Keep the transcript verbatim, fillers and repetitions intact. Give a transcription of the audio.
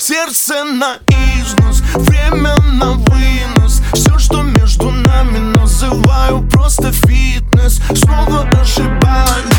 сердце на износ, время на вынос. Все, что между нами, называю просто фитнес. Снова ошибаюсь.